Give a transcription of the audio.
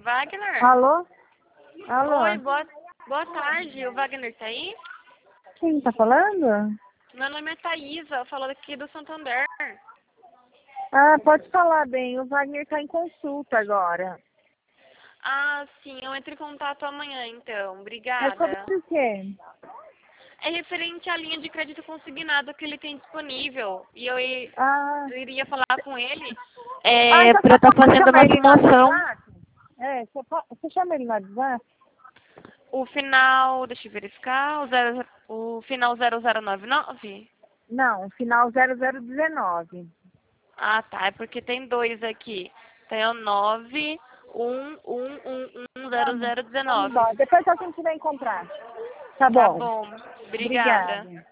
Wagner? Alô? Alô? Oi, boa tarde. O Wagner tá aí? Quem tá falando? Meu nome é Thaisa, eu falo aqui do Santander. Ah, pode falar bem. O Wagner tá em consulta agora. Ah, sim, eu entro em contato amanhã, então. É sobre Obrigada. o quê? É referente à linha de crédito consignado que ele tem disponível. E Ah, eu iria falar com ele então para você estar pode fazendo chamar uma ele no promoção. WhatsApp? É, você chama ele no WhatsApp? O final, deixa eu verificar, o final 0099. Não, final 0019. Ah, tá, é porque tem dois aqui. Tem o 91111 zero Vamos, zero vamos dezenove. embora. Depois a gente vai encontrar. Tá Tá bom. bom, obrigada. Obrigada.